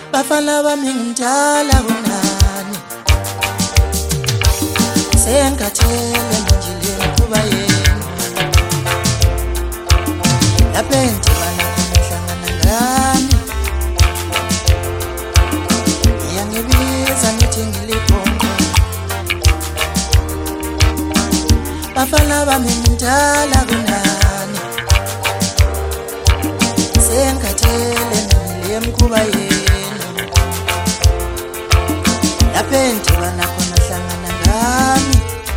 Bafana bami ngidala kunani, sengathele manje le kuba yena. Lapha endibana khona hlangana ngami, iyangibiza ngithi ngilikhona. Bafana bami ngidala kunani, sengathele manje le kuba yena. Lapha endibana khona hlangana ngami,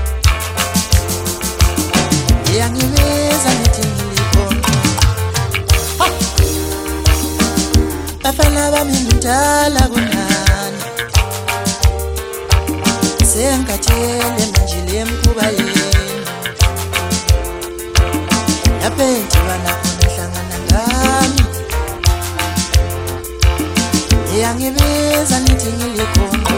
iyangibiza ngithi ngilikhona. Bafana bami ngidala kunani, sengathele manje le mkhuba yena. Lapha endibana khona hlangana ngami, iyangibiza ngithi ngilikhona.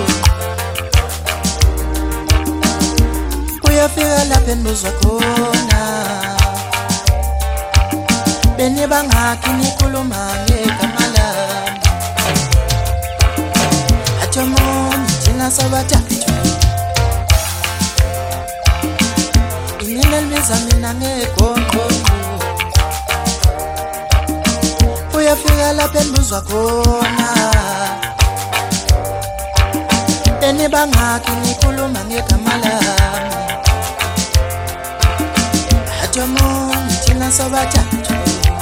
Kuyafika lapha enibuzwa khona, bene bangakhi nikhuluma ngegama lami. Athi omunye thina sobathathu, inina libiza mina ngegongo. Kuyafika lapha enibuzwa khona, bene bangakhi nikhuluma ngegama lami. Athi omunye thina sobathathu,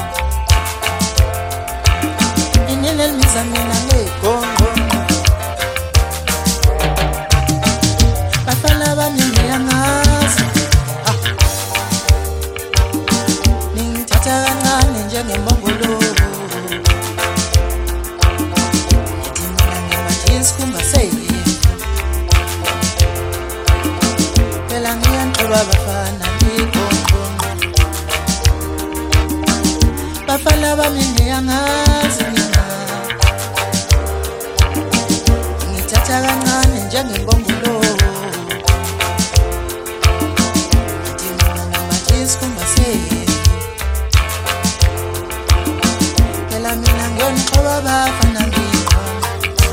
inina libiza mina ngegongo. Bafana bami ngiyangazi, ningithatha kancane njengembongolo. Ngithi mina ngibathi isikhumba seyimvu, phela ngiyanqoba bafana ngigongo. Bafana bami ngiyangazi mina, ngithatha kancane njengembongolo. Ngithi mina ngibathi isikhumba seyimvu, phela mina ngiyanqoba bafana ngigongo.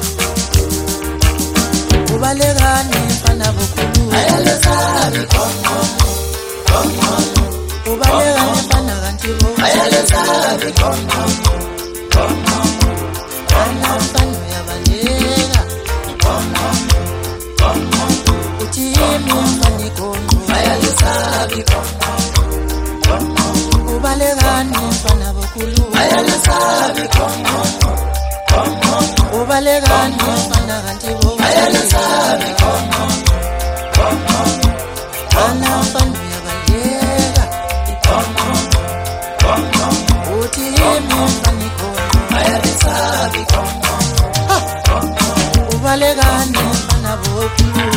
Ubalekani mfana bukhulu, ayalesabi gongo, gongo. Ubalekani mfana kanti bo, ayalesabi gongo, gongo. Ana mfana uyabaleka, gongo, gongo. Uthi yimi mfana gongo, ayalesabi gongo, gongo. Ubalekani mfana bukhulu, ayalesabi gongo, gongo. Ubalekani mfana kanti bo, ayalesabi gongo, gongo. Ana mfana uyabaleka, gongo, gongo. Uthi yimi mfana gongo, ayalesabi gongo, gongo. Ubalekani mfana bukhulu,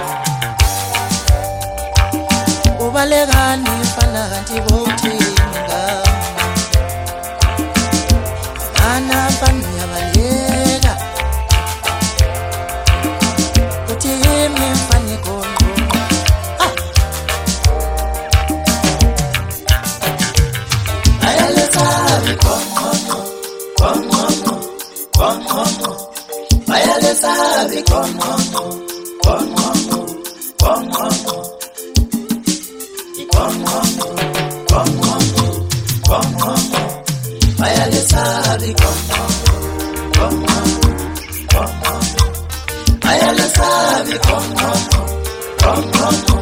ubalekani mfana kanti bo uthini ngami. Ana mfana uyabaleka, uthi yimi mfana gongo. Ayalesabi gongo, gongo, gongo. Ayalesabi gongo, gongo, gongo. Gongo, gongo, gongo. Ayalesabi gongo, gongo, gongo. Ayalesabi gongo, gongo.